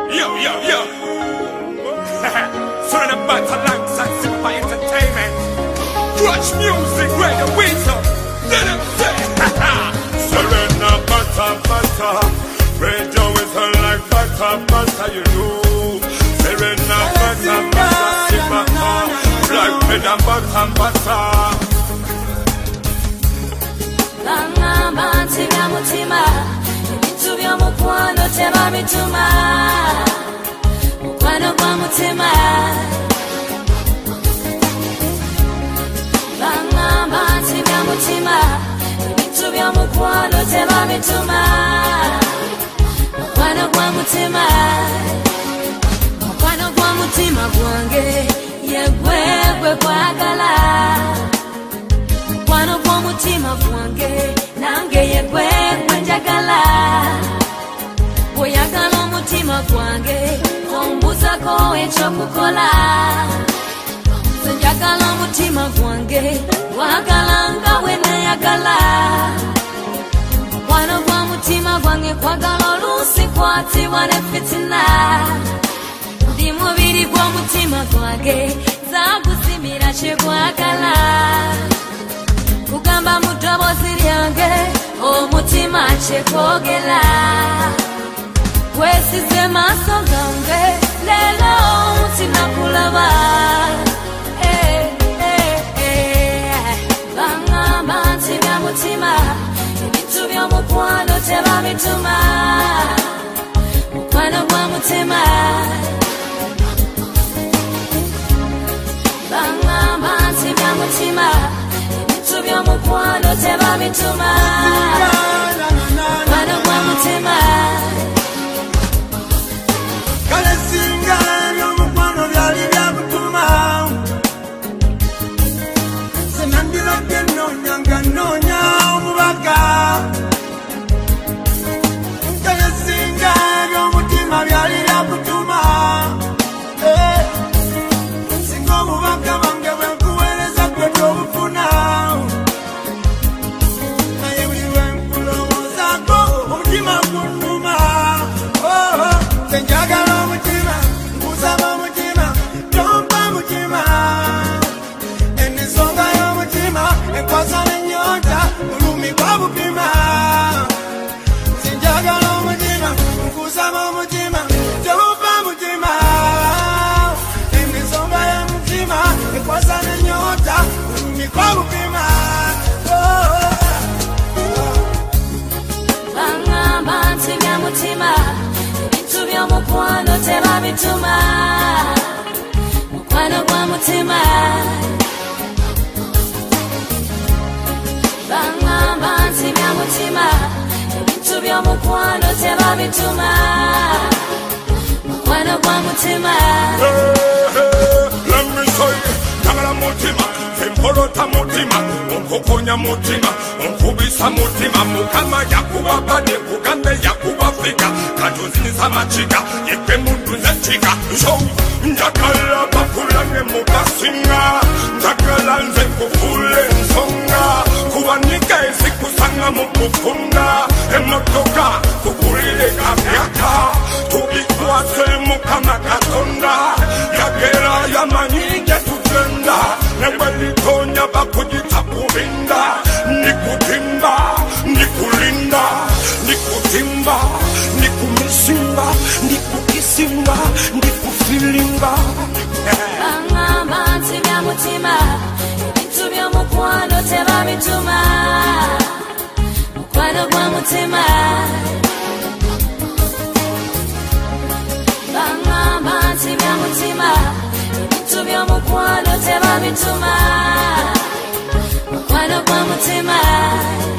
Yo. Turn about alongside Simba Entertainment. Watch music, where the winter. Let them say, Serena butter. Radio is her like butter, you know. Serena butter, Simba, like bread and butter. Langa manti vya mutima, ibitu vya mukwano tema bituma. Mukwano kwa mutima. Langa manti vya mutima, ibitu vya mukwano tema bituma. Mukwano kwa mutima. Mukwano kwa mutima gwange, yegwe kwagala. Mukwano kwa mutima gwange, nange yegwe njagala. Oyagala mutima gwange, ombuzako ekyokukola. Njagala mutima gwange, wagala nga wenayagala. Mukwano kwa mutima gwange, kwagala oluusi kwatibwa ne fitina. Ndi mubiri gwa mutima gwange, zagusimira kyegwagala. Kugamba mu ddoboozi lyange, omutima kyekwogera. Wesize maaso gange, leero sinakulaba. Bangamba nti bya mutima, ebintu by'omukwano tebabituma. Mukwano gwa mutima. Bangamba nti bya mutima, ebintu by'omukwano tebabituma. Mukwano gwa mutima. Kale singa by'omukwano byali byakutuma. Senandiradde noonya omubaka. Kale singa by'omutima byali byakutuma. Singa obubaka bange bwe nkuweereza gwe tobufuna. Naye buli lwe nkulowoozaako omutima gunnuma. Senjagala omutima, nkusaba omutima, tompa mutima. Ensonga y'omutima ekwasa n'ennyonta, bulumi kwa bupima. Senjagala omutima, nkusaba omutima, tompa mutima. Ensonga y'omutima ekwasa n'ennyonta, bulumi kwa bupima. Bangamba nti bya mutima, ebintu by'omukwano tebabituma. Mukwano gwa mutima. Bangamba nti bya mutima, ebintu by'omukwano tebabituma. Mukwano gwa mutima. Let me say, Tangala mutima, Tempolota mutima, Onkokonya mutima, Onkubisa mutima, Mukama yakuba bade, Kugambe yakuba fika, Katunzini samachika, Yepe mundu nechika. So, Njakala bakulange mukasinga, Njakala nze kufule nsonga, Kuwanika esikusanga mukufunda, Emotoka kukulile kabyaka, Tubikwase mukama katonda, Yagera yamanyije tugenda, Nebelitonya bakujita kulinda, Nikutimba, Nikulinda, Nikutimba, Nikumisimba, Nikukisimba, Nikufilimba. Bangamba nti bya mutima, ebintu by'omukwano tebabituma. Mukwano gwa mutima. Bangamba nti bya mutima, ebintu by'omukwano tebabituma. Mukwano gwa mutima.